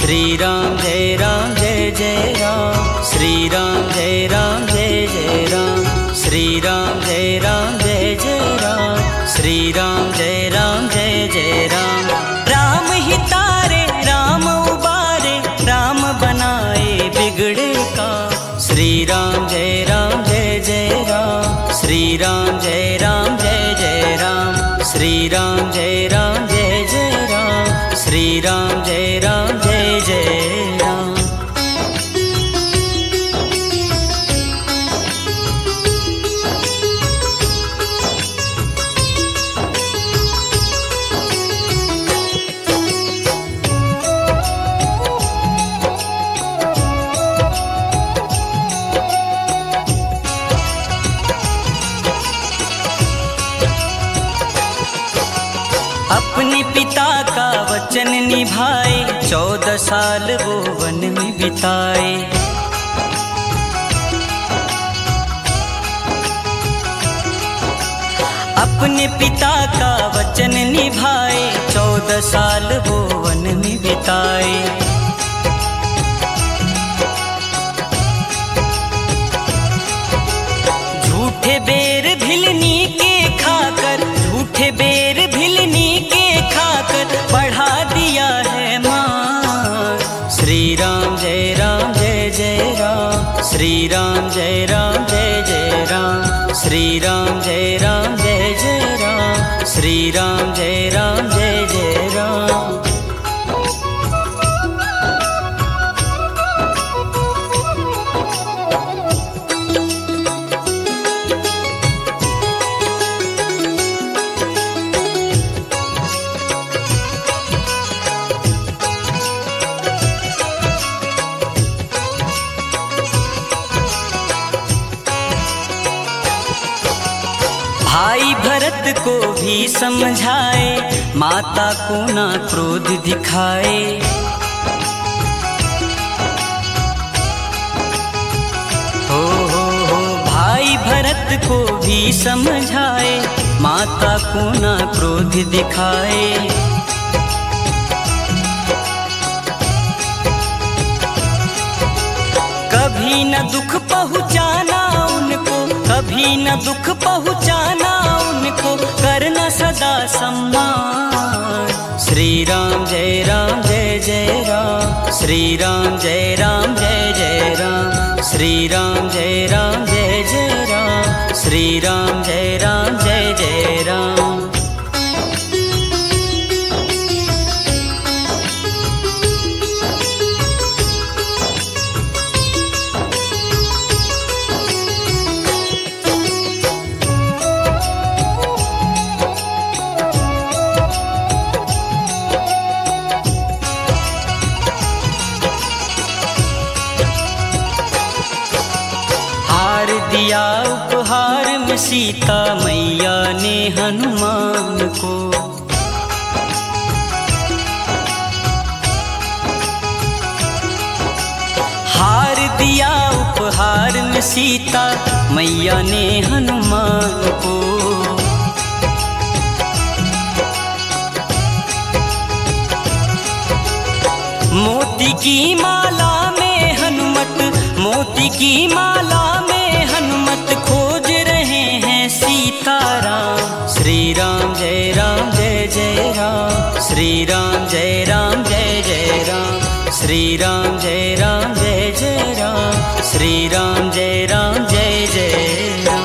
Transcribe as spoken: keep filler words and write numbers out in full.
श्री राम जय राम जय जय राम, श्री राम जय राम जय जय राम, श्री राम जय राम जय जय राम, श्री राम जय राम जय जय राम। राम ही तारे राम उबारे, राम बनाए बिगड़े का। श्री राम जय राम जय जय राम, श्री राम जय राम जय जय राम, श्री राम जय राम जय जय राम, श्री राम जय राम जय जय राम। अपने पिता का वचन निभाए, चौदह साल वो वन में बिताए। अपने पिता का वचन निभाए, चौदह साल वो वन में बिताए। झूठे बेर भिलनी के खाकर, झूठे बेर भिलनी के खाकर बढ़ा दिया है मान। श्री राम जय राम जय जय राम, श्री राम जय राम जय जय राम, श्री राम जय राम जय जय राम, श्री राम जय राम जय जय राम। भाई भरत को भी समझाए, माता को ना क्रोध दिखाए। हो हो हो भाई भरत को भी समझाए, माता को ना क्रोध दिखाए। कभी न दुख पहुँचाना उनको, कभी न दुख पहुँचाना उनको, करना सदा सम्मान। श्री राम जय राम जय जय राम, श्री राम जय राम जय जय राम, श्री राम जय राम जय जय राम, श्री राम जय राम जय जय राम। दिया उपहार में सीता मैया ने हनुमान को। हार दिया उपहार में सीता मैया ने हनुमान को। मोती की माला में हनुमत, मोती की माला में हनुमत खोज रहे हैं सीताराम। श्री राम जय राम जय जय राम, श्री राम जय राम जय जय राम, श्री राम जय राम जय जय राम, श्री राम जय राम जय जय राम।